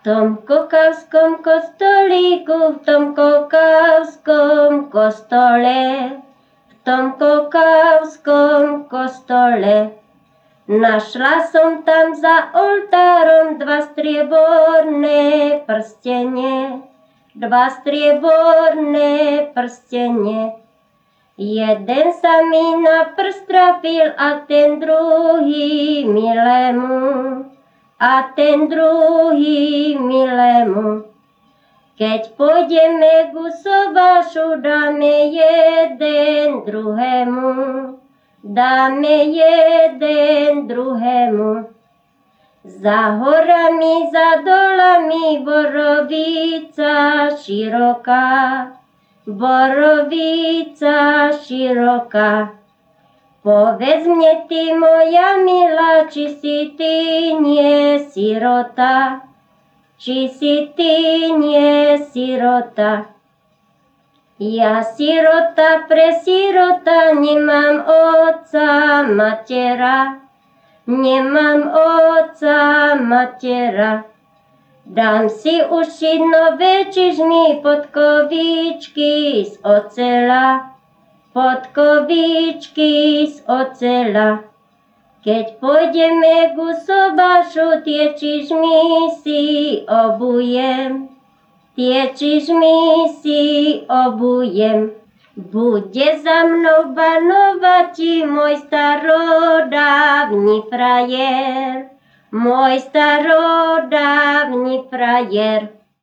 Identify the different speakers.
Speaker 1: tom kokavskom kostolíku, v tom kokavskom kostole, v tom kokavskom kostole. Našla som tam za oltárom dva strieborné prstenie, Jeden sa mi na prst trafil a ten druhý milému. Keď pôjdeme ku sobášu, dáme jeden druhému. Za horami, za dolami, borovica široká. Povedz mne ty, moja milá, či si ty nie sirota. Ja sirota pre sirota, nemám otca matera. Dám si ušiť nové čižmy, podkovičky z ocela. Keď pôjdeme ku sobášu, tie čižmy si obujem. Bude za mnou banovať môj starodávny frajer.